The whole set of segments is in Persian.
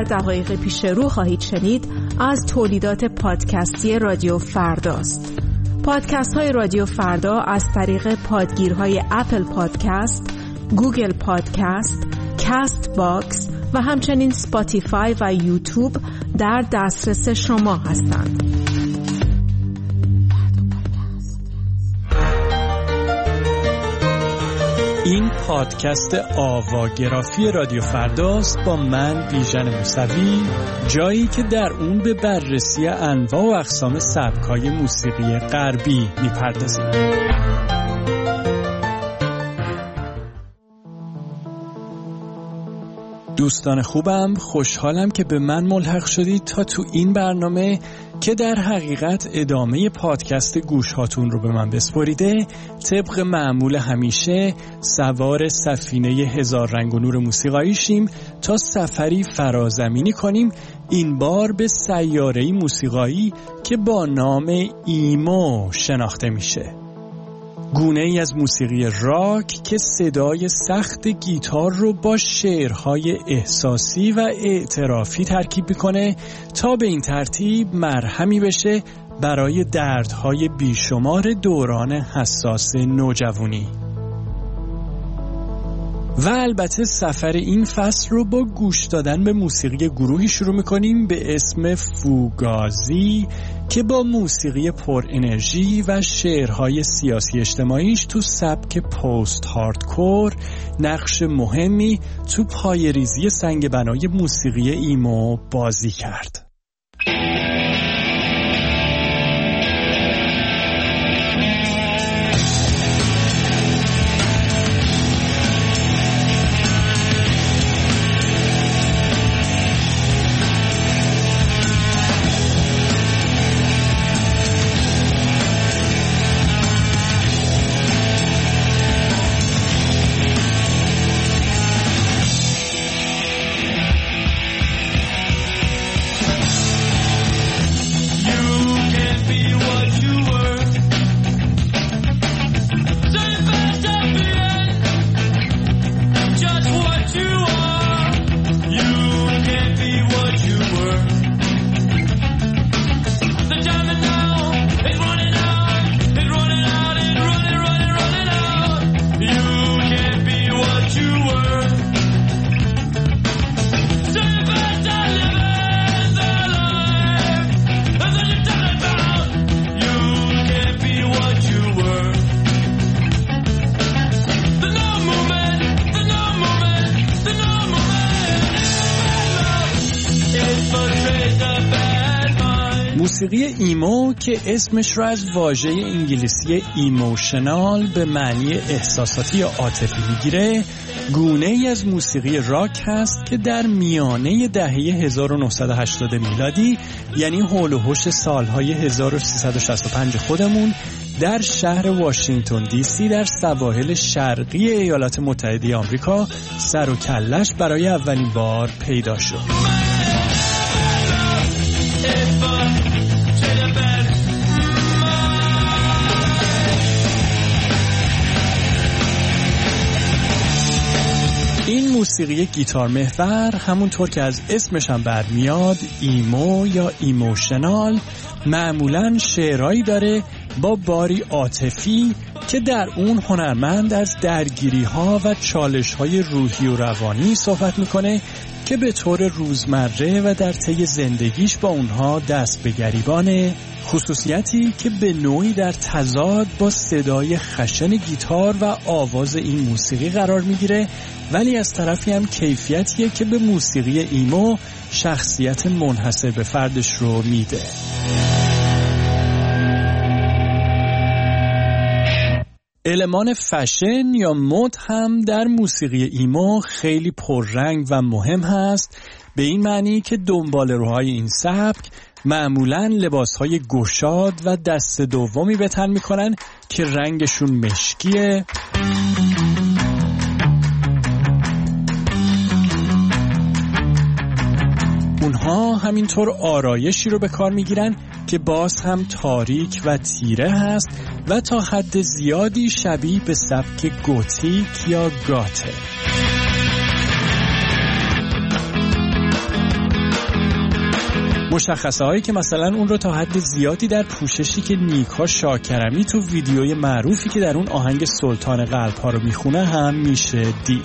در دقایق پیش رو خواهید شنید از تولیدات پادکستی رادیو فرداست. پادکست های رادیو فردا از طریق پادگیرهای اپل پادکست، گوگل پادکست، کاست باکس و همچنین سپاتیفای و یوتیوب در دسترس شما هستند. این پادکست آواگرافی رادیو فرداست با من بیژن موسوی، جایی که در اون به بررسی انواع و اقسام سبک‌های موسیقی غربی میپردازیم. دوستان خوبم، خوشحالم که به من ملحق شدید تا تو این برنامه که در حقیقت ادامه پادکست گوش هاتون رو به من بسپاریده، طبق معمول همیشه سوار سفینه هزار رنگ و نور موسیقایی شیم تا سفری فرازمینی کنیم، این بار به سیاره‌ای موسیقایی که با نام ایمو شناخته میشه. گونه ای از موسیقی راک که صدای سخت گیتار رو با شعرهای احساسی و اعترافی ترکیب میکنه تا به این ترتیب مرهمی بشه برای دردهای بیشمار دوران حساس نوجوانی. و البته سفر این فصل رو با گوش دادن به موسیقی گروهی شروع میکنیم به اسم فوگازی که با موسیقی پر انرژی و شعرهای سیاسی اجتماعیش تو سبک پست هاردکور نقش مهمی تو پایه‌ریزی سنگ بنای موسیقی ایمو بازی کرد. موسیقی ایمو که اسمش رو از واژه انگلیسی ایموشنال به معنی احساساتی یا عاطفی میگیره، گونه ای از موسیقی راک هست که در میانه دهه 1980 میلادی، یعنی حول و حوش سالهای 1365 خودمون، در شهر واشنگتن دی سی در سواحل شرقی ایالات متحده آمریکا سر و کلش برای اولین بار پیدا شد. این موسیقی گیتار محور، همونطور که از اسمش هم برمیاد، ایمو یا ایموشنال، معمولاً شعرهایی داره با باری عاطفی که در اون هنرمند از درگیری‌ها و چالش‌های روحی و روانی صحبت میکنه که به طور روزمره و در طی زندگیش با اونها دست به گریبانه، خصوصیتی که به نوعی در تضاد با صدای خشن گیتار و آواز این موسیقی قرار میگیره، ولی از طرفی هم کیفیتیه که به موسیقی ایمو شخصیت منحصر به فردش رو میده. المان فشن یا مد هم در موسیقی ایمو خیلی پررنگ و مهم هست، به این معنی که دنباله‌روهای این سبک معمولاً لباسهای گشاد و دست دومی به تن میکنن که رنگشون مشکیه، اونها همینطور آرایشی رو به کار میگیرن که باز هم تاریک و تیره هست و تا حد زیادی شبیه به سبک گوتیک یا گاته. مشخصه هایی که مثلا اون رو تا حد زیادی در پوششی که نیکا شاکرمی تو ویدیوی معروفی که در اون آهنگ سلطان قلب ها رو میخونه هم میشه دید.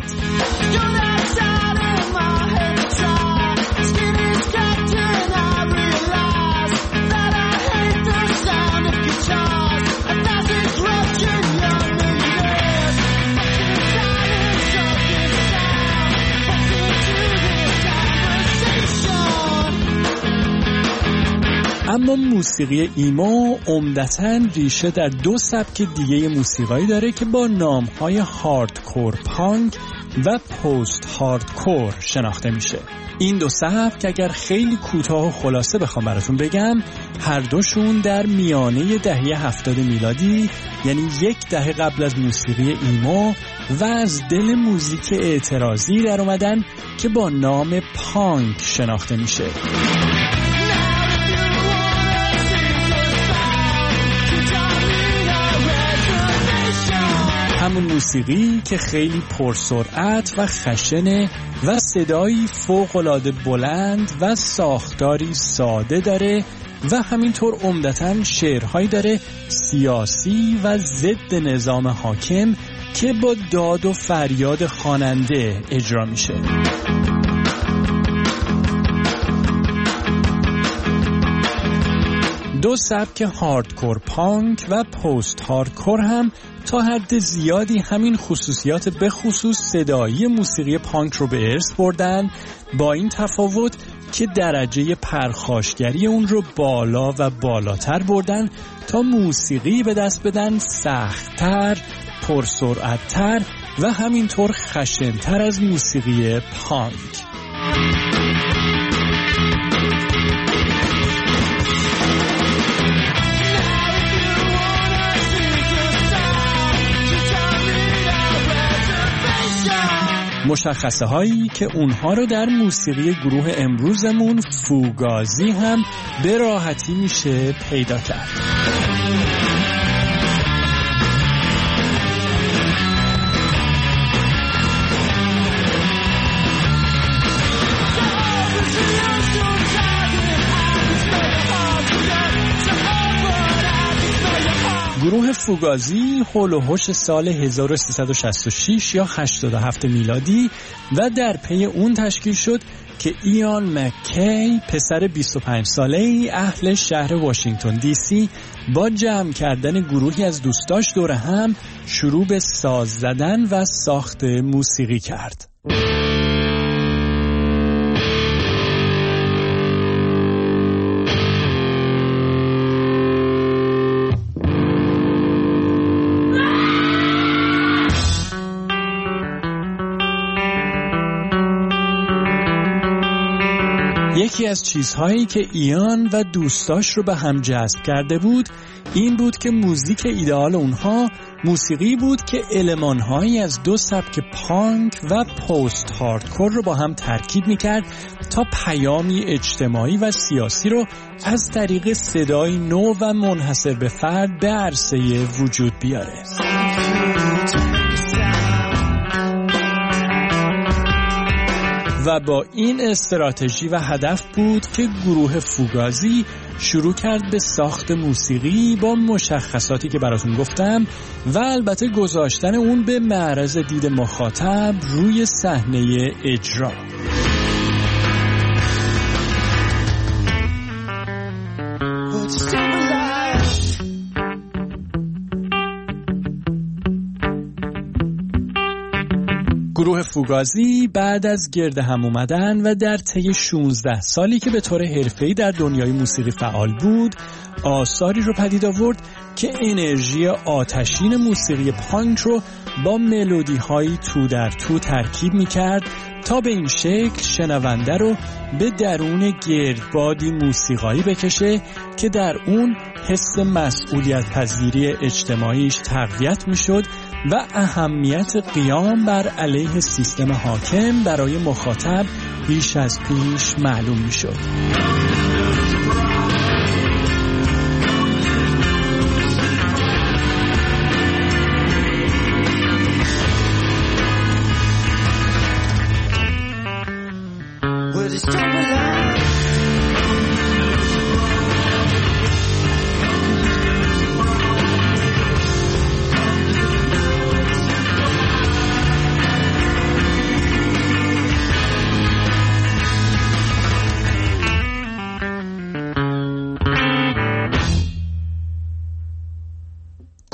اما موسیقی ایمو عمدتاً ریشه در دو سبک دیگه موسیقایی داره که با نام‌های هاردکور پانک و پست هاردکور شناخته میشه. این دو سبک اگر خیلی کوتاه و خلاصه بخوام براتون بگم، هر دوشون در میانه دهه 70 میلادی، یعنی یک دهه قبل از موسیقی ایمو و از دل موزیک اعتراضی در اومدن که با نام پانک شناخته میشه. همون موسیقی که خیلی پرسرعت و خشنه و صدایی فوق‌العاده بلند و ساختاری ساده داره و همینطور عمدتاً شعرهایی داره سیاسی و ضد نظام حاکم که با داد و فریاد خواننده اجرا میشه. دو سبک هاردکور پانک و پست هاردکور هم تا حد زیادی همین خصوصیات به خصوص صدایی موسیقی پانک رو به ارث بردن، با این تفاوت که درجه پرخاشگری اون رو بالا و بالاتر بردن تا موسیقی به دست بدن سخت‌تر، پرسرعت‌تر و همینطور خشن‌تر از موسیقی پانک. مشخصه هایی که اونها رو در موسیقی گروه امروزمون فوگازی هم به راحتی میشه پیدا کرد. گروه فوگازی هول و هوش سال 1366 یا 87 میلادی و در پی اون تشکیل شد که ایان مکی، پسر 25 ساله‌ای اهل شهر واشنگتن دی سی، با جمع کردن گروهی از دوستاش دور هم شروع به ساز زدن و ساخت موسیقی کرد. یکی از چیزهایی که ایان و دوستاش رو به هم جذب کرده بود این بود که موزیک ایدئال اونها موسیقی بود که المان‌هایی از دو سبک پانک و پست هاردکور رو با هم ترکیب می‌کرد تا پیامی اجتماعی و سیاسی رو از طریق صدای نو و منحصر به فرد به عرصه وجود بیاره. و با این استراتژی و هدف بود که گروه فوگازی شروع کرد به ساخت موسیقی با مشخصاتی که براتون گفتم و البته گذاشتن اون به معرض دید مخاطب روی صحنه اجرا. گروه فوگازی بعد از گرد هم اومدن و در طی 16 سالی که به طور حرفه‌ای در دنیای موسیقی فعال بود، آثاری رو پدید آورد که انرژی آتشین موسیقی پانک رو با ملودی‌های تو در تو ترکیب می‌کرد تا به این شکل شنونده رو به درون گردبادی موسیقایی بکشه که در اون حس مسئولیت پذیری اجتماعیش تقویت می‌شد و اهمیت قیام بر علیه سیستم حاکم برای مخاطب بیش از پیش معلوم می‌شد.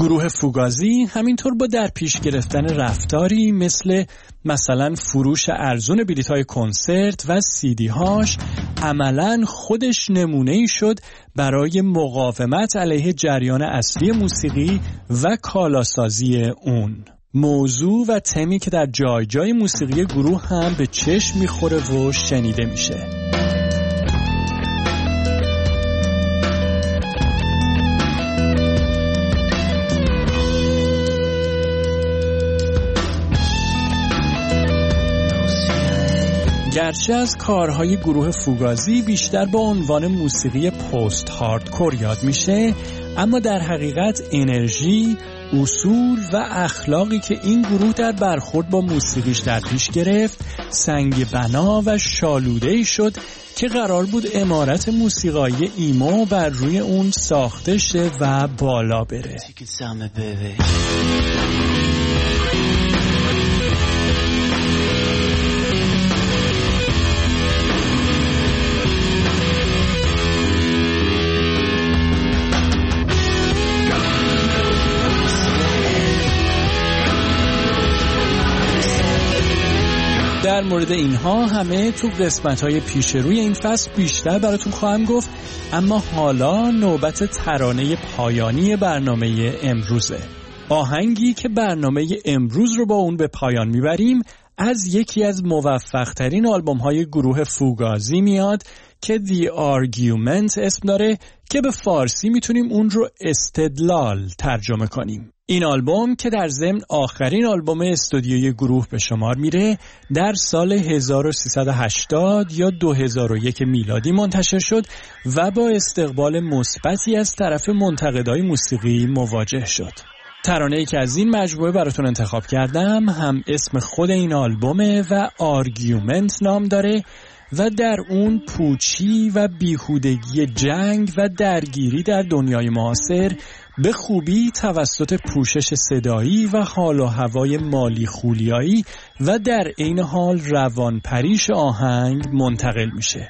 گروه فوگازی همینطور با در پیش گرفتن رفتاری مثلا فروش ارزون بلیط‌های کنسرت و CD هاش عملاً خودش نمونه‌ای شد برای مقاومت علیه جریان اصلی موسیقی و کالاسازی اون. موضوع و تمی که در جای جای موسیقی گروه هم به چشم میخوره و شنیده میشه. گرچه از کارهای گروه فوگازی بیشتر با عنوان موسیقی پست هاردکور یاد میشه، اما در حقیقت انرژی، اصول و اخلاقی که این گروه در برخورد با موسیقیش در پیش گرفت سنگ بنا و شالوده‌ای شد که قرار بود عمارت موسیقایی ایمو بر روی اون ساخته شه و بالا بره. در مورد اینها همه تو قسمت‌های پیش روی این فصل بیشتر براتون خواهم گفت، اما حالا نوبت ترانه پایانی برنامه امروزه. آهنگی که برنامه امروز رو با اون به پایان میبریم از یکی از موفق‌ترین آلبوم‌های گروه فوگازی میاد که The Argument اسم داره که به فارسی میتونیم اون رو استدلال ترجمه کنیم. این آلبوم که در ضمن آخرین آلبوم استودیویی گروه به شمار میره در سال 1380 یا 2001 میلادی منتشر شد و با استقبال مثبتی از طرف منتقدای موسیقی مواجه شد. ترانه‌ای که از این مجموعه براتون انتخاب کردم هم اسم خود این آلبومه و آرگیومنت نام داره و در اون پوچی و بیهودگی جنگ و درگیری در دنیای معاصر به خوبی توسط پوشش صدایی و حال و هوای مالی خولیایی و در عین حال روانپریش آهنگ منتقل میشه.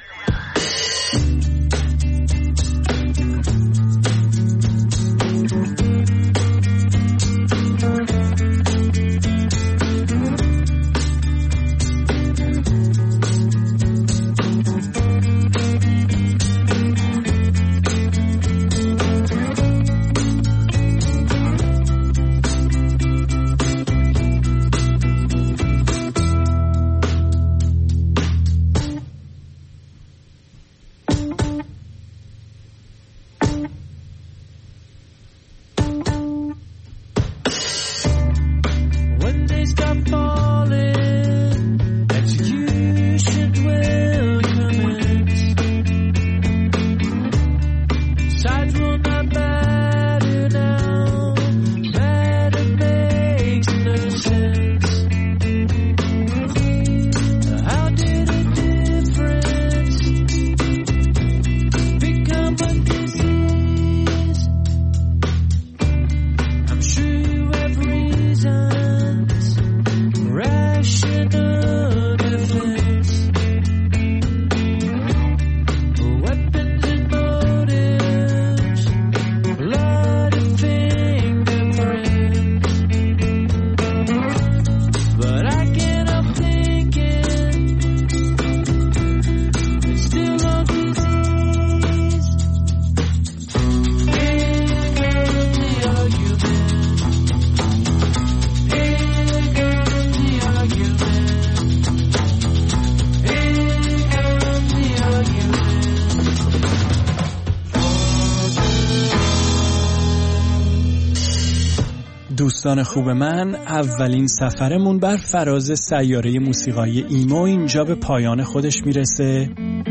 دوستان خوب من، اولین سفرمون بر فراز سیاره موسیقایی ایمو اینجا به پایان خودش میرسه.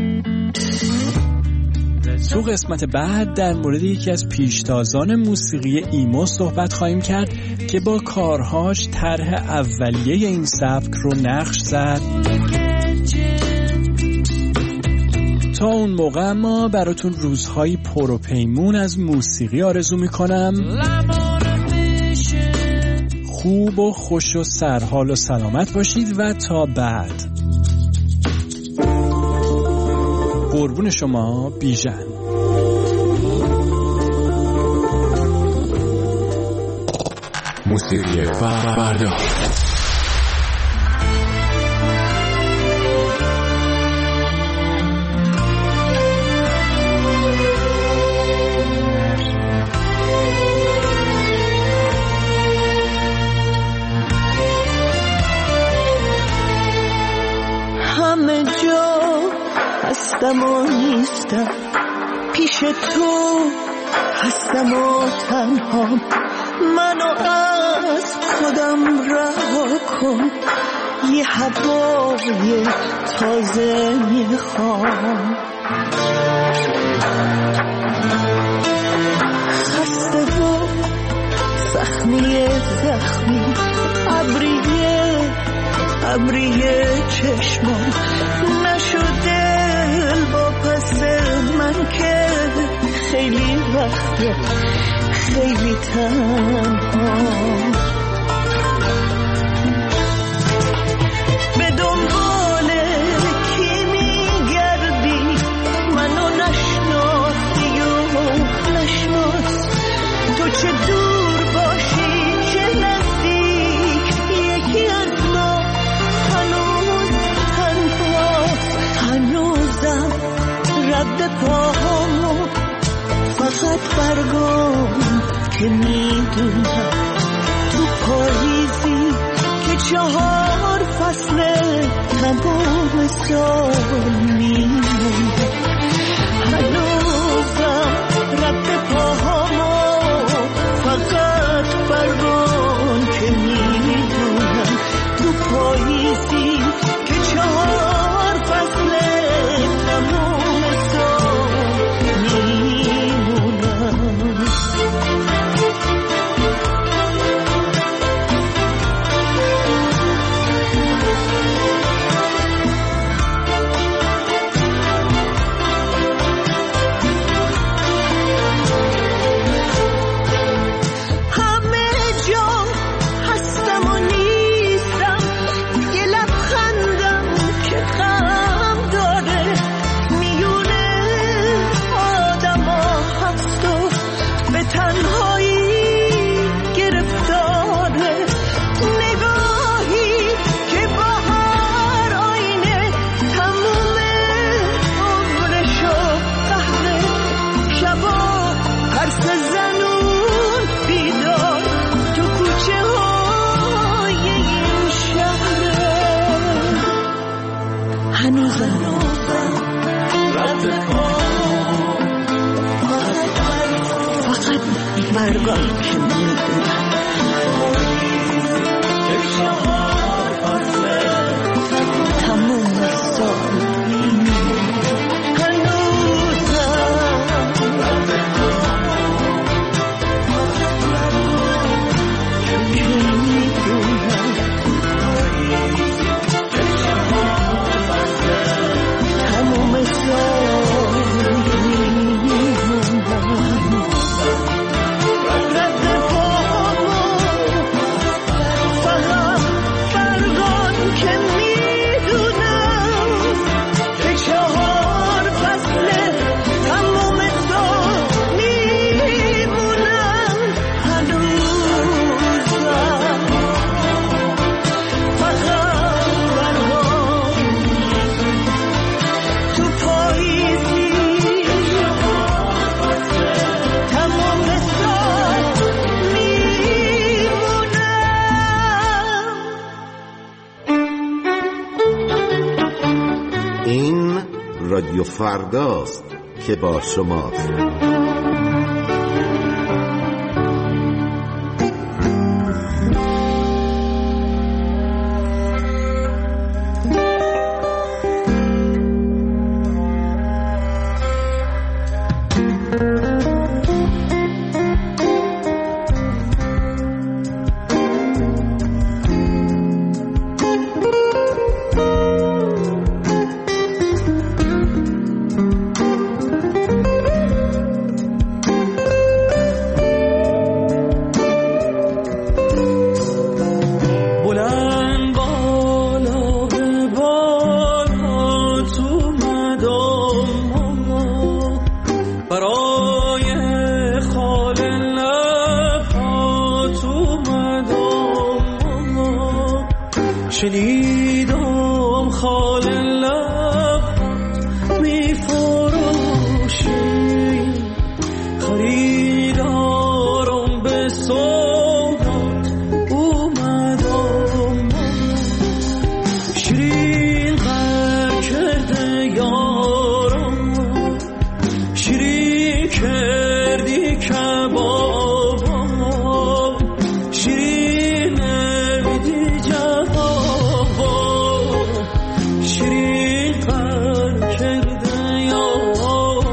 تو قسمت بعد در مورد یکی از پیشتازان موسیقی ایمو صحبت خواهیم کرد که با کارهاش طرح اولیه این سبک رو نقش زد. تا اون موقع ما براتون روزهای پر و پیمون از موسیقی آرزو میکنم. خوب و خوش و سرحال و سلامت باشید و تا بعد. قربون شما، بیژن. موسیقی فردا. همه جا هستم و نیستم، پیش تو هستم و تنها، منو از خودم رها کن، یه هوای تازه میخوام. خسته و زخمی ابریه چشمام نشده با پس من که خیلی وقته خیلی تنها. به دنبال کی میگردی؟ منو نشناختی و نشناس، تو چه دور باشی چه نزدیک، یکی از ما هنوز تنهاست. هنوزم رد پاهامو فقط برگام که میدونم تو پاییزی که 4 فصل تمام سال میمونه. هنوزم رد پاهامو فقط برگام که میدونم تو پاییزی که 4 فصل تمام سال میمونم. برگام که میدونم تموم سال رادیو فرداست که با شماست. شنیدم خال لب می فروشی خریدارم به سوقات اومدم شیرین غر کرده یارم شیرین کردی کبابم شیرین نمیدی جوابم شیرین غر کرده یارم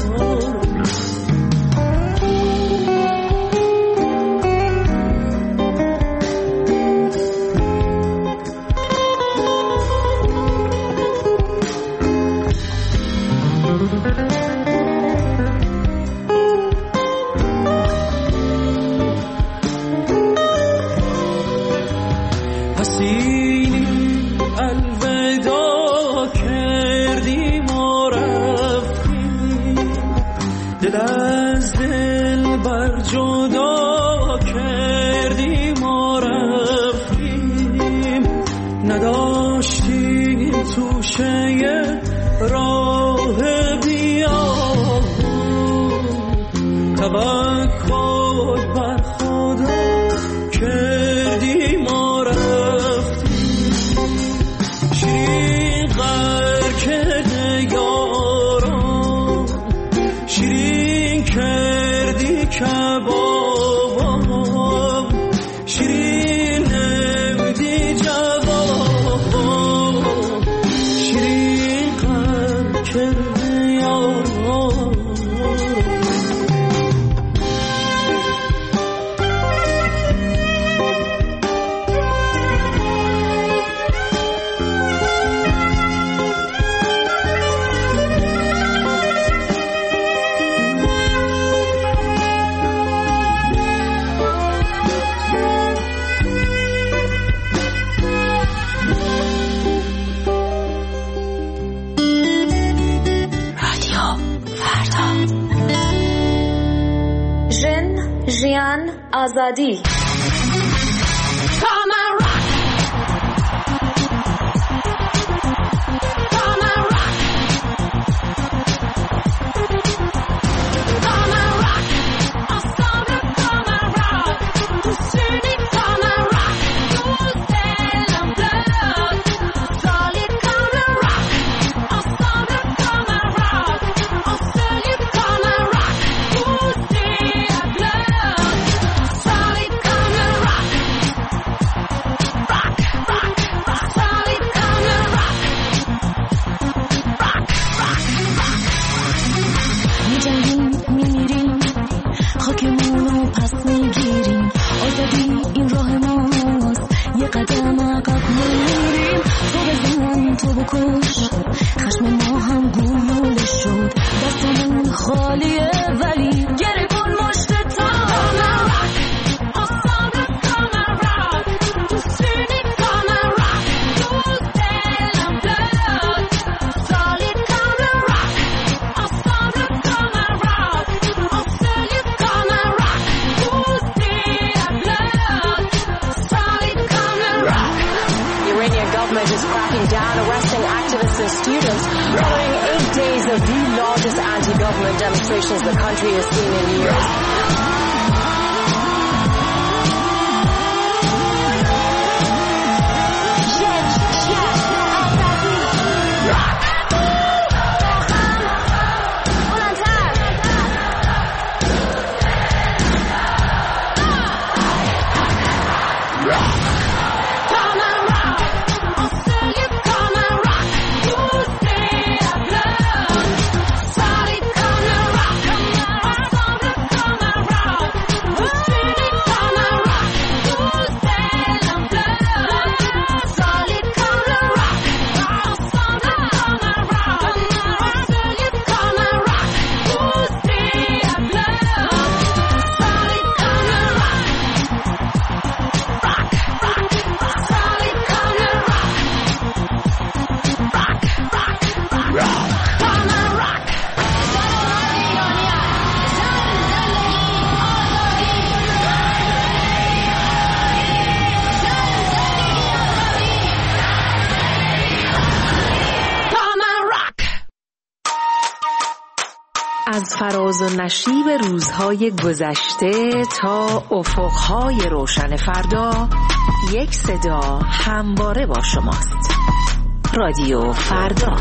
حسینی الوداع کردی ما رفتیم دل از دل بر جدا کردی ما رفتیم نداشتیم توشه راه بیان توکل بر خدا کردی ما رفتیم شیرین غر کرده یارم شیرین کردی کبابم شیرین نمیدی جوابم شیرین غر کرده یارم ژن ژیان آزادی خاکمونو پس میگیریم آزادی این راه ماست یه قدم عقب میریم تو بزن تو بکش خشم ما هم گلوله شد دستمون خالیه ولی گره کن مشت تا is cracking down, arresting activists and students following 8 days of the largest anti-government demonstrations the country has seen in years. فراز و نشیب روزهای گذشته تا افقهای روشن فردا، یک صدا همواره با شماست. رادیو فردا.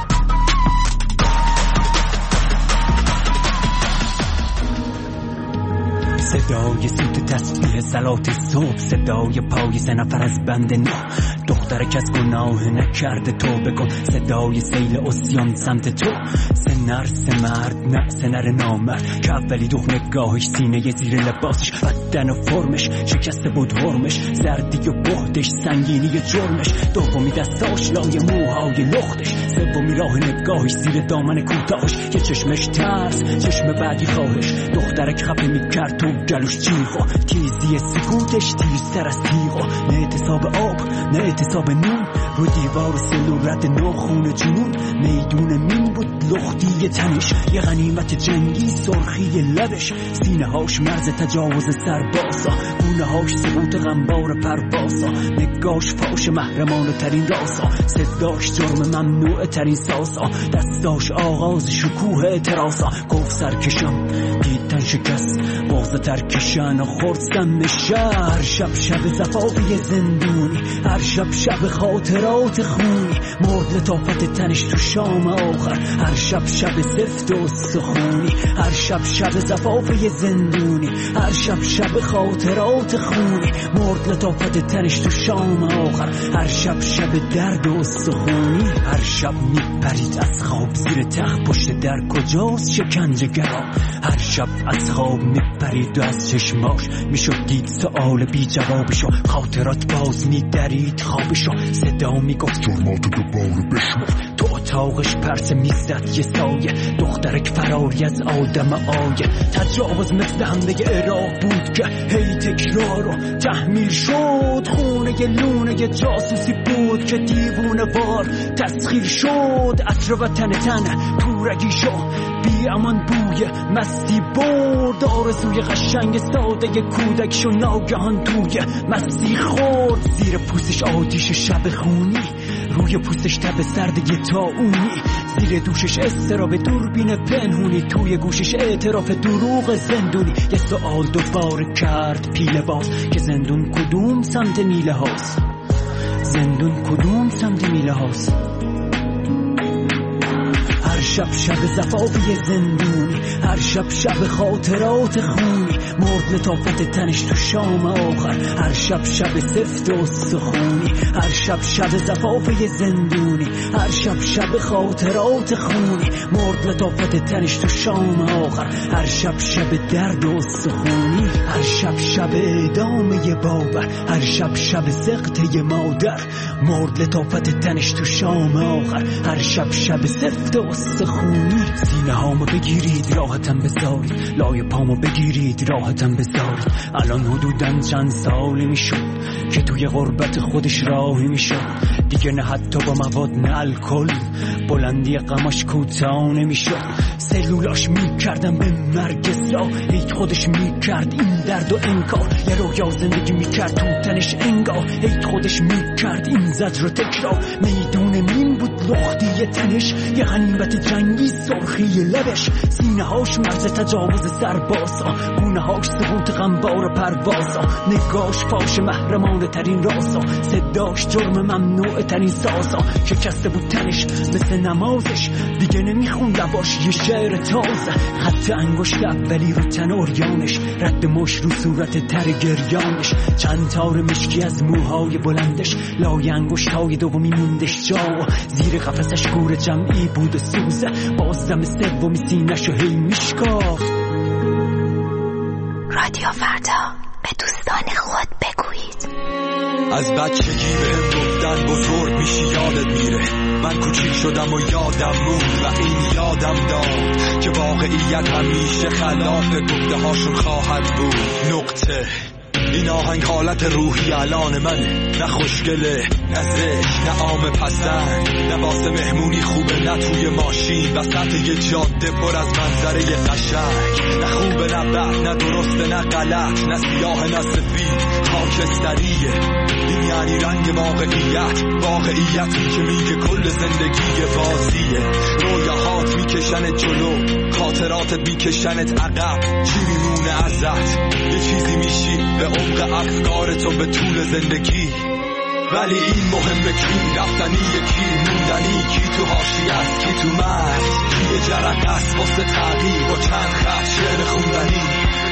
صدای سوت تسبیح صلات صبح، صدای پای سه نفر از بند نو، دختر کس گناه نکرده توبه کن، صدای سیل عصیان سمت تو، سه نر سه مرد نه سه نر نامرد که اولی دخ نگاهش سینه زیر لباسش، بدن و فرمش شکسته بود حرمش، زردی و بهدش سنگینی جرمش، دومی دستاش لای موهای لختش، سومی راه نگاهش زیر دامن کوتاهش، یه چشمش ترس چشم بعدی خواهش، دخترک خفه میکرد تو جلوش چیخو، تیزی سکوتش تیزتر از تیغو، نه اعتصاب آب نه اعتصاب نون، رو دیوار سلولت ناخون جنون، میدون مین بود لختی تنش، یه غنیمت جنگی سرخی لبش، سینه هاش مرز تجاوز سربازا، گونه هاش سقوط غنبار پروازا، نگاش فاش محرمانه ترین راسا، صداش جرم ممنوع ترین ساسا، دستاش آغاز شکوه اعتراضا، گفت سرکشم دیدن شکست بغض ترکشن و خورسم شهر، شب شب زفافی زندونی، هر شب شب خاطرات خونی، مرد لطافت تنش تو شام آخر، هر شب شب زفت و سخونی، هر شب شب زفافی زندونی، هر شب شب خاطرات خونی، مرد لطافت تنش تو شام آخر، هر شب شب درد و سخونی، هر شب میپرید از خواب زیر تخت پشت در کجاست شکنجه گرا، هر شب از خواب میپرید و از چشماش میشد دید سؤال بی جوابشو، خاطرات باز میدرید خوابشو، صدا میگفت جرماتو دوباره بشمر، تو اتاقش پرسه میزد یه سایه، دخترک فراری از آدم آیه، تجاوز مثل حمله عراق بود که هی تکرار و تحمیل شد، خونه لونه جاسوسی بود که دیوونه وار تسخیر شد، عطر وطن تن تورگی شد، بی امان بوی مستی برد، آرزوی قشنگ ساده کودک شو ناگهان توی مستی خورد، زیر پوستش آتیش شب خونی، روی پوستش تب سرد طاعونی، زیر دوشش استراب دوربین پنهونی، توی گوشش اعتراف دروغ زندونی، یه سوال دوباره کرد پیله باز که زندون کدوم سمت میله هاست، زندون کدوم سمت میله هاست، هر شب شب زفافی زندونی، هر شب شب خاطرات خونی، مرد لطافت تنش تو شام آخر، هر شب شب سفت و سخونی، هر شب شب زفافی زندونی، هر شب شب خاطرات خونی، مرد لطافت تنش تو شام آخر، هر شب شب درد و سخونی، هر شب شب اعدام بابر، هر شب شب سقط مادر، مرد لطافت تنش تو شام آخر، هر شب شب سفت و سخونی، سینه هامو بگیرید راحتم بذارید، لای پامو بگیرید راحتم بذارید، الان حدوداً چند سالی میشد که توی غربت خودش راهی میشد، دیگه نه حتی با مواد نه الکل، بلندی غماش کوتاه نمیشد، سلولاش میکردم به مرگ سا، هیچ خودش میکرد این درد و انکار، یه رویا زندگی میکرد تو تنش انگار، هیچ خودش میکرد این زجر و تکرار، میدون مین بود لختی تنش، یه غنیمت جنگی سرخی لبش، سینه هاش مرز تجاوز سربازا، گونه هاش سقوط غنبار پروازا، نگاش فاش محرمانه ترین راسا، صداش جرم ممنوع ترین سازا، شکسته بود تنش مثل نمازش، دیگه نمیخون لباش یه شعر تازه، خط انگشت اولی رو تن اوریانش، رد مش رو صورت تر گریانش، چند تار مشکی از موهای بلندش، لای انگشتای دومی موندش جا، زیر قفسش گور جمعی بود و سوزه، باز دم سومی سینه‌شو هی میشکافت. رادیو فردا، به دوستان خود بگویید. از بچگی بهم گفتن بزرگ میشی یادت میره، من کوچیک شدم و یادم موند و این یادم داد که واقعیت همیشه خلاف گفته هاشون خواهد بود. نقطه. این آهنگ حالت روحی الان منه، نه خوشگله نه زشت نه عام پسند، نه واسه مهمونی خوبه نه توی ماشین وسط یه جاده پر از منظره قشنگ، نه خوبه نه خط، نه درسته نه غلط، نه سیاه نه سفید، خاکستریه. این یعنی رنگ واقعیتی که میگه کل زندگی بازیه. رویاهات میکشنت جلو، خاطراتت میکشنت عقب. چی میمونه ازت؟ یه چیزی میشی به عمق افکارت و به طول زندگی. ولی این مهمه کی رفتنی، کی موندنی، کی تو حاشیه است، کی تو مرز، کی یه جرقه است واسه تغییر با چند خط شعر خوندنی.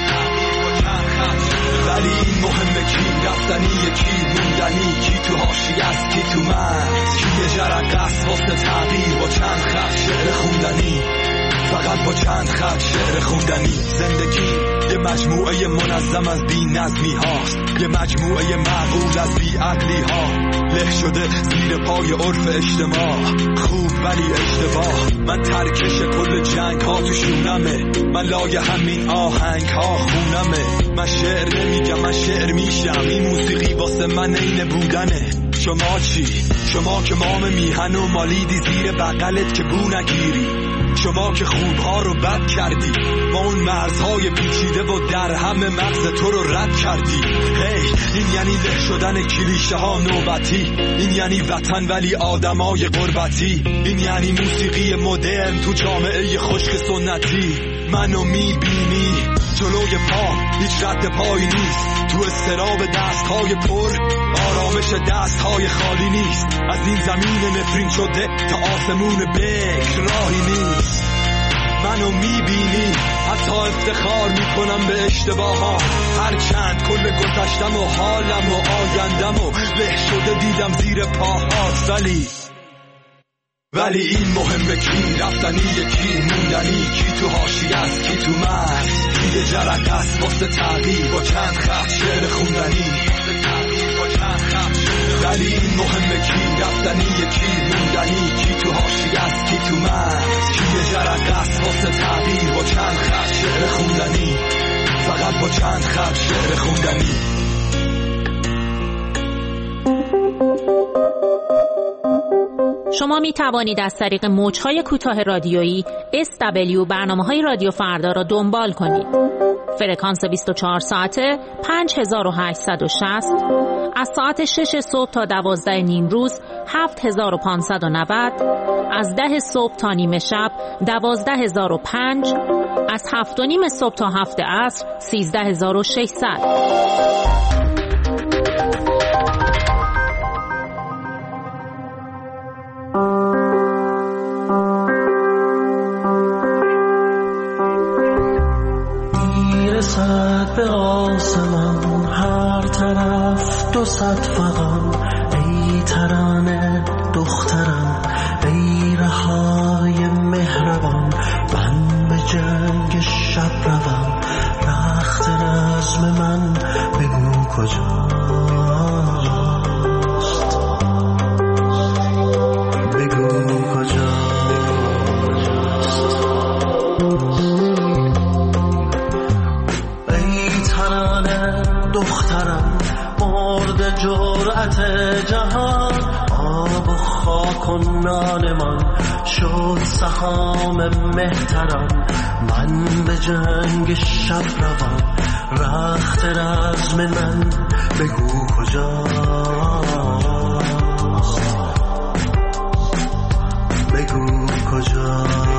ولی این مهمه کی رفتنی، کی موندنی، کی تو حاشیه است، کی تو مرز، کی یه جرقه است واسه تغییر با چند خط شعر خوندنی. فقط با چند خط شعر خوندنی. زندگی یه مجموعه منظم از بی نظمی هاست، یه مجموعه معقول از بی عقلی ها، له شده زیر پای عرف اجتماع. خوب ولی اشتباه. من ترکش کل جنگ ها تو شونمه، من لای همین آهنگ ها خونمه. من شعر نمیگم، من شعر میشم. این موسیقی واسه من عین بودنه. شما چی؟ شما که مام میهن و مالیدی زیر بغلت که بو نگیری. شما که خوبها رو بد کردی، ما اون مرزهای پیچیده و در همه مغز تو رو رد کردی. این یعنی له شدن کلیشه ها نوبتی. این یعنی وطن ولی آدمای غربتی. این یعنی موسیقی مدرن تو جامعه خشک سنتی. منو میبینی جلوی پا هیچ رد پایی نیست، تو استراب دستهای پر آرامش دستهای خالی نیست. از این زمین نفرین شده تا آسمون بکر راهی نیست. منو میبینی حتی افتخار میکنم به اشتباهام، هرچند کل گذشتم و حالم و آیندم و له شده دیدم زیر پاهات. ولی این مهمه کی رفتنی، کی موندنی، کی تو حاشیه است، کی تو مرز، کی یه جرقه است واسه تغییر با چند خط شعر خوندنی. ولی این مهمه کی رفتنی، کی موندنی، کی تو حاشیه است، کی تو مرز، کی یه جرقه است واسه تغییر با چند خط شعر خوندنی. فقط با چند خط شعر خوندنی. شما می توانید از طریق موج‌های کوتاه رادیویی SW برنامه‌های رادیو فردا را دنبال کنید. فرکانس 24 ساعته 5860، از ساعت 6 صبح تا 12 نیم روز 7590، از 10 صبح تا نیمه شب 12005، از 7 و نیم صبح تا 7 عصر 13600. میرسد به آسمان هر طرف 200 فغان، ای ترانه دخترم، ای رهای مهربان. من به جنگ شب روم، رخت رزم من بگو کجاست، بگو کجاست. دخترم مرد جرأت جهان، آب و خاک و نانمان شد سهام مهتران. من به جنگ شب روم، رخت رزم من بگو کجاست، بگو کجاست.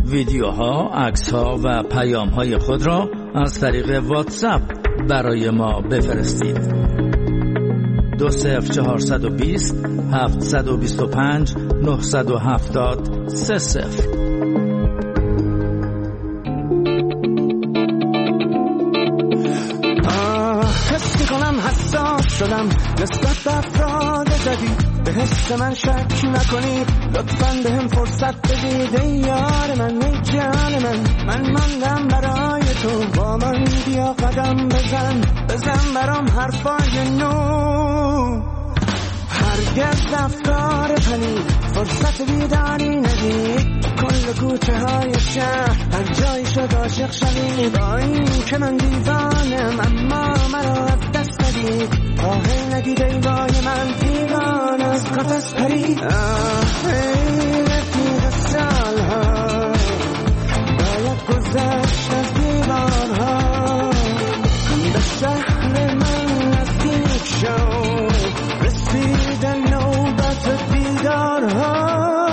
ویدیوها، عکس‌ها و پیام‌های خود را از طریق واتساپ برای ما بفرستید. 20420 725 970 30. حس میکنم حساس شدم نسبت به افراد جدید، به حس من شک نکنید، لطفاً به هم فرصت بدید. ای یار من، ای جان من ماندم برای تو، با من بیا قدم بزن برام حرفای نو. هرگز افکار پنید فرصت بیداری ندید، کل کوچه های شهر هر جایی شد عاشق شوید. با این که من دیوانم اما مرا از دست ندید، آهی ندید ای بای من دیوان از قفس پرید. ای رفیق سالها باید گذشت از دیوانها، به شهر من نزدیک شو، رسیدن نوبت دیدارها.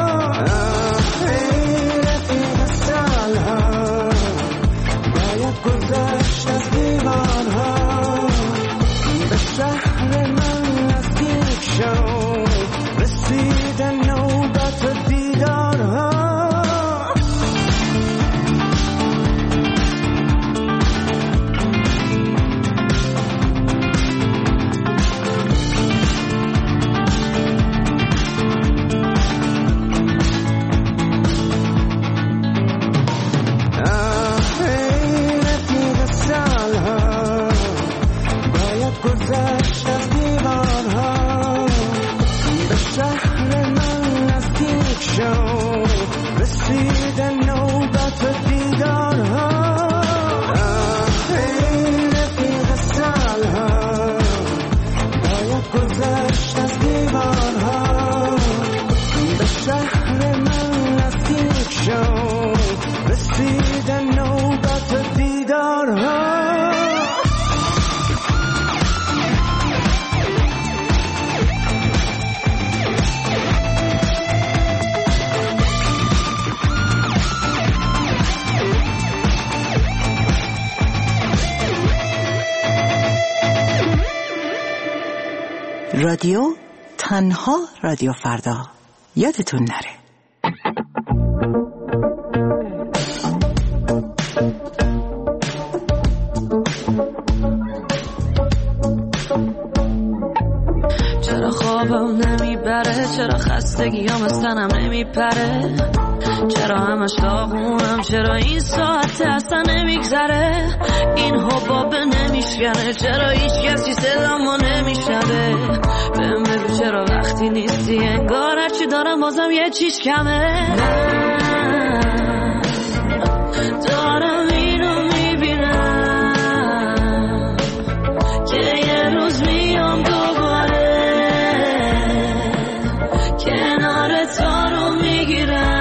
ای رفیق سالها باید گذشت از دیوانها، به شهر من نزدیک شو، رسیدن نوبت دیدارها. گذشت از دیوانها، به شهر من نزدیک شو، رسیدن نوبت دیدارها. ای رفیق سالها باید گذشت از دیوانها، به شهر من نزدیک شو، رسیدن نوبت دیدارها. رادیو تنها رادیو فردا، یادتون نره. چرا خوابم نمیبره، چرا خستگیام از تنم نمیپره، چرا همش داغونم، چرا این ساعت اصلا نمیگذره، این حباب نمیشکنه، چرا هیچ کسی صدامو نمیشنوه. بهم بگو چرا وقتی نیستی انگار هرچی دارم بازم یه چیز کمه. من دارم اینو میبینم که یه روز میام دوباره کنار تو رو میگیرم.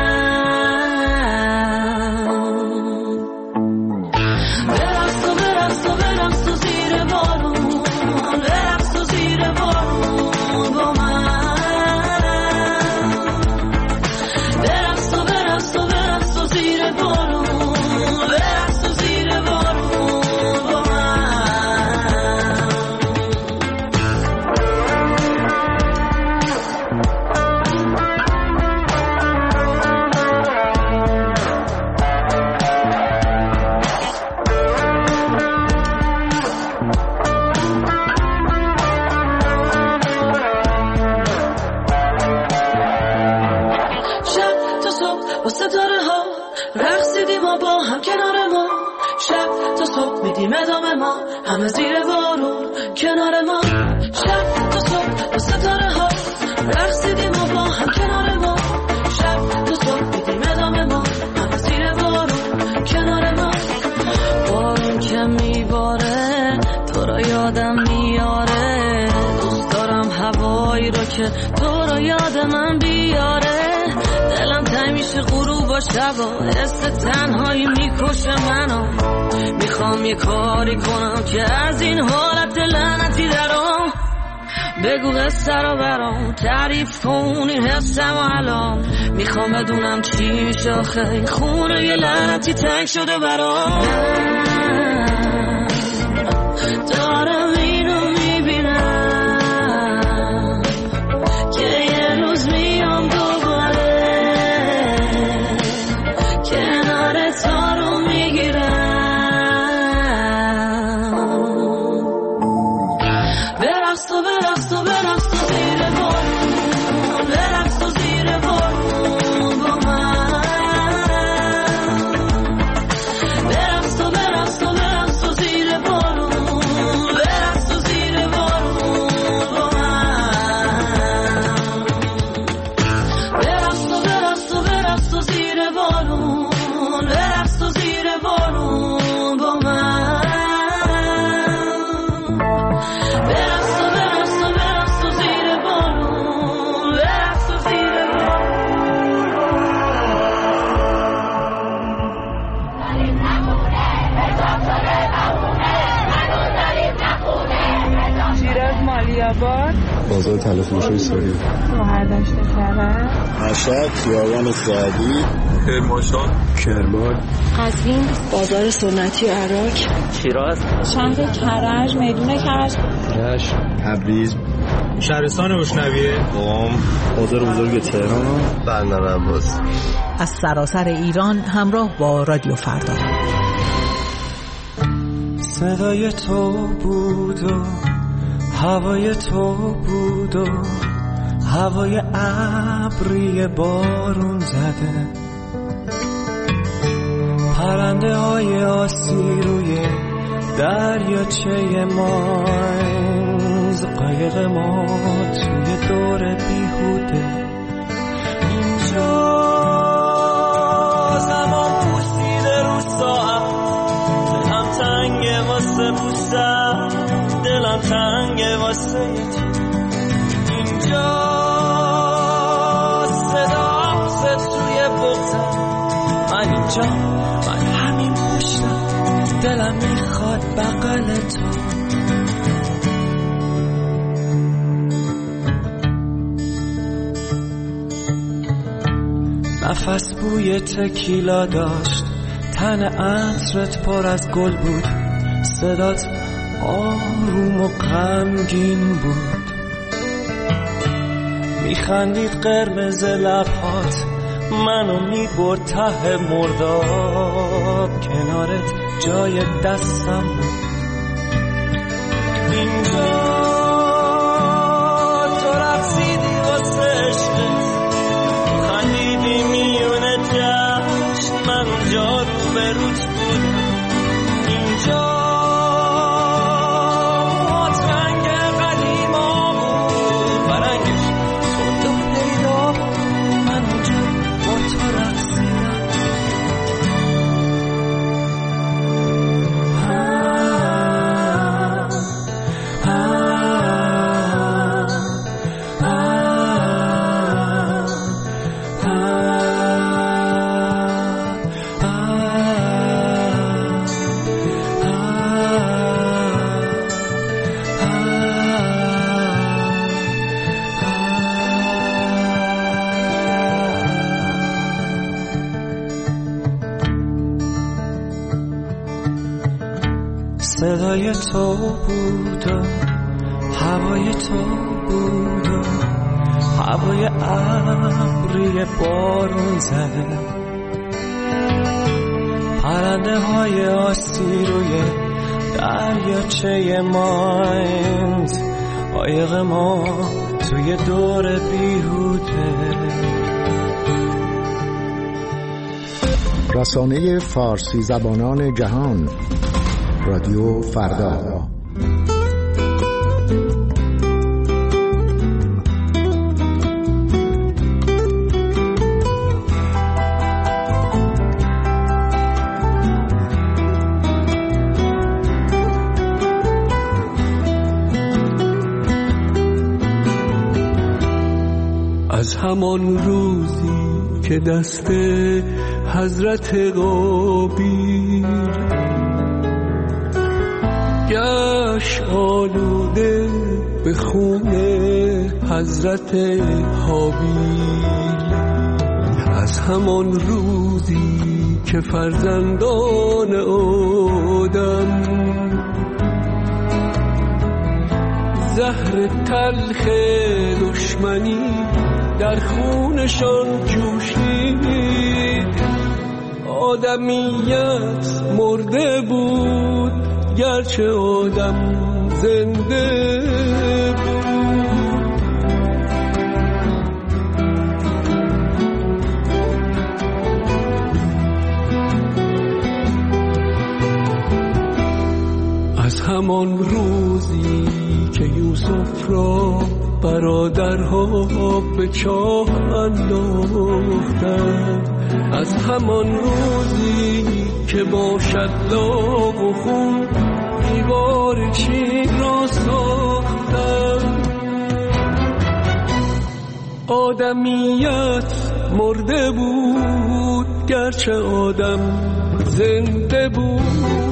ادامه ما همه زیر بارون کنار ما، شب تا صبح با ستاره ها رقصیدیم و با هم کنار ما، شب تا صبح دیدیم ادامه ما همه زیر بارون کنار ما. بارون که میباره تو را یادم میاره، دوست دارم هوایی رو که تو را یاد من بیاره. دلم تنگ میشه غروب و شبا، حس تنهایی میکشه منو، میخوام یه کاری کنم که از این حالت لعنتی درام. بگو قصه رو برام تعریف کن این حسم و الان میخوام بدونم چی میشه آخه خونه یه لعنتی تنگ شده برام دارم اینو میبینم که یه روز میام دوباره کنار تا رو میگیرم برقص و برقص و برقص و زیر بارون برقص و زیر بارون با من برقص و برقص و برقص و زیر بارون برقص و زیر بارون با من برقص و برقص و برقص و زیر بارون برقص و زیر بارون با من برقص و برقص و برقص و زیر بارون برقص و زیر شیراز مالیاباد بازار تلفروشی سوری مهردشت کرد مشهد خیابان سعدی کرمانشاه کرمان قزوین بازار سنتی عراق شیراز شهر کرج میدون کرج رشت تبریز شهرستان اشنویه قم بازار بزرگ تهران بندر عباس از سراسر ایران همراه با رادیو فردا. صدای تو بود و هوای تو بود و هوای ابری بارون زده پرنده های آسی روی دریاچه ماینز قایق ما توی دور بیهوده اینجا زمان پوسیده رو ساعت دلم تنگه واسه بوسم دلم تنگه واسه اینجا صدا زد توی بغزم من اینجا من همین پشتم دلم میخواد بغل تو نفس بوی تکیلا داشت تن عطرت پر از گل بود صدات آروم و غمگین بود میخندید قرمز لبهات منو میبرد ته مرداب کنارت جای دستم بود اینجا تو رقصیدی واسه عشقت خندیدی میونه جشن من اونجا رو به روت بودم اینجا رنگ قدیما بود برنگش تو پیدا بود من اونجا با تو رقصیدم صدای تو بود و هوای تو بود و هوای ابری بارون زده پرنده های آسی روی دریاچه ماینز قایق ما توی دور بیهوده رسانه فارسی زبانان جهان رادیو فردا. از همان روزی که دست حضرت قابیل گرد دلش آلوده به خون حضرت حابیل. از همان روزی که فرزندان آدم زهر تلخ دشمنی در خونشان جوشید، آدمیت مرده بود گرچه آدم زنده بود. از همان روزی که یوسف را برادرها به چاه انداختند، از همان روزی که با شلاق و خون دیوار چین را ساختند، آدمیت مرده بود گرچه آدم زنده بود.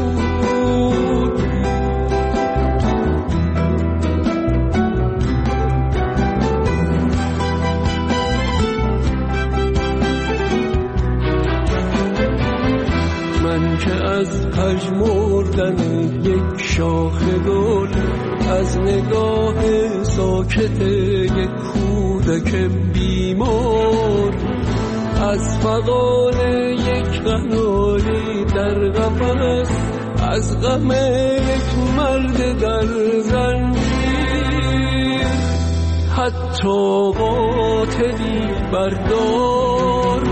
که از پژمردن یک شاخ گل، از نگاه ساکت یک کودک بیمار، از فغان یک قناری در قفس، از غم یک مرد در زنجیر، حتی قاتلی بردار،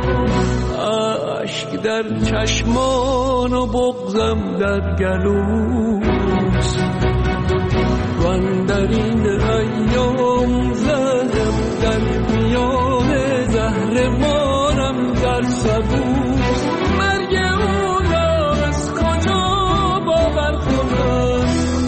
اشک در چشمان و بغضم در گلوست، و اندرین ایام زدم در میان زهر مارم در سبوست. مرگ او را از کجا باور کنم؟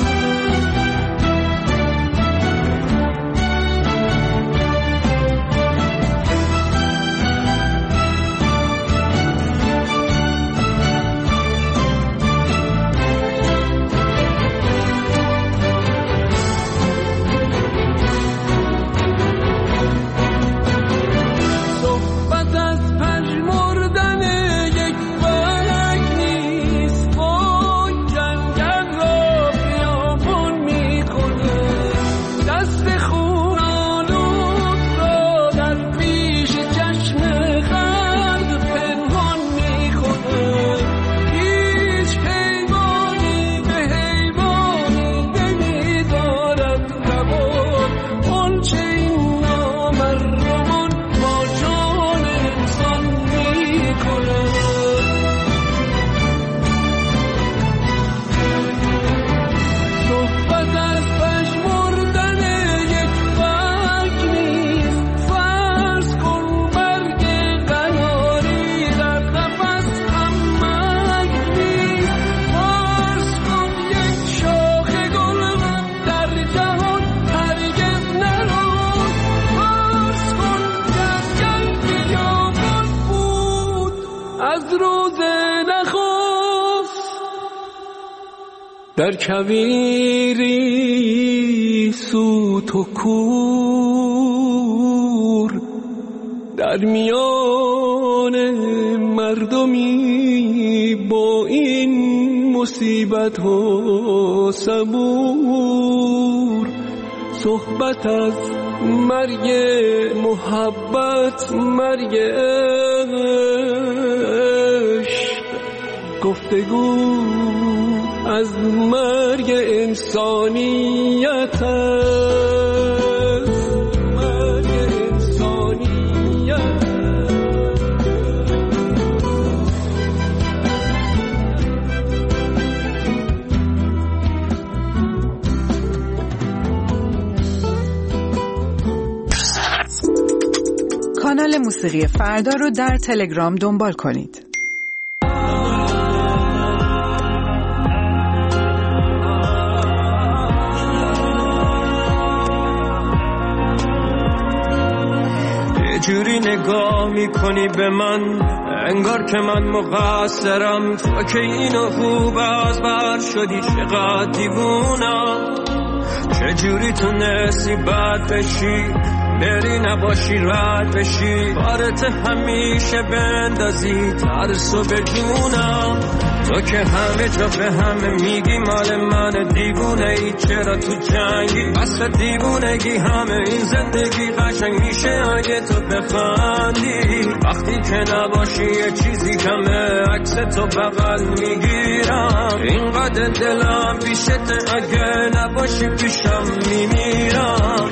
در کویری سوت و کور، در میان مردمی با این مصیبت ها صبور، صحبت از مرگ محبت، مرگ عشق، گفتگو از مرگ انسانیت است، مرگ انسانیت. کانال موسیقی فردا رو در تلگرام دنبال کنید. چجوری نگاه میکنی به من انگار که من مقصرم، تو که اینو خوب از بر شدی چقدر دیوونم. چجوری تونستی بد بشی بری نباشی رد بشی، بارت همیشه بندازی ترسو به جونم. تو که همه جا به همه میگی مال من دیوونه ای، چرا تو جنگی بس دیوونگی؟ همه این زندگی قشنگ میشه اگه تو بخندی، وقتی که نباشی یه چیزی کمه عکس تو بغل میگیرم. اینقدر دلم پیشته اگه نباشی پیشم میمیرم.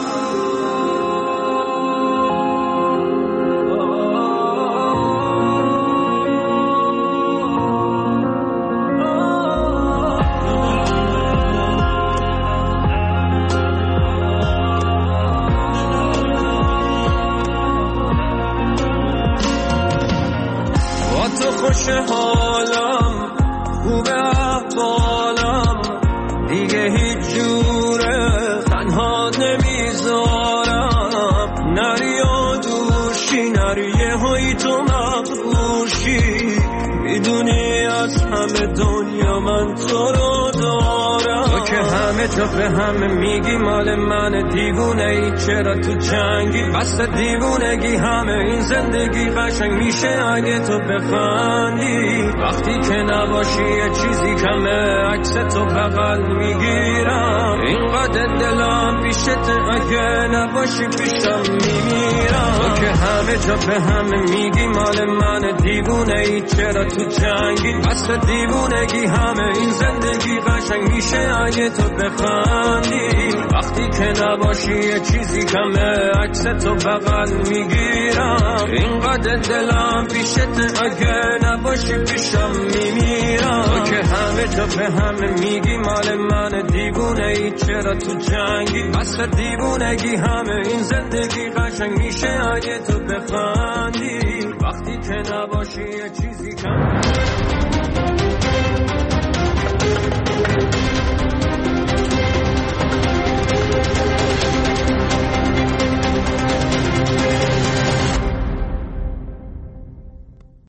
خوش حالم خوب احوالم دیگه هیچ جوره تنها نمیذارم، نری و دوشی نری یه هایی تو مخروشی، میدونی از همه دنیا من تو رو دارم. تو که همه جا به همه میگی مال من دیوونه ای، چرا تو جنگی بس دیوونگی؟ همه این زندگی قشنگ میشه اگه تو بخندی، وقتی که نباشی یه چیزی کمه عکس تو بغل میگیرم. اینقدر دلم پیشته اگه نباشی پیشم میمیرم. تو که همه جا به همه میگی مال من دیوونه ای، چرا تو جنگی بس دیوونگی؟ همه این زندگی قشنگ میشه اگه تو بخندی، وقتی که نباشی یه چیزی کمه عکس تو بغل میگیرم. اینقدر دلم پیشته اگه نباشی پیشم میمیرم. تو که همه جا به همه میگی مال من دیوونه ای، چرا تو جنگی بس دیوونگی؟ همه این زندگی قشنگ میشه اگه تو بخندی، وقتی که نباشی یه چیزی کمه.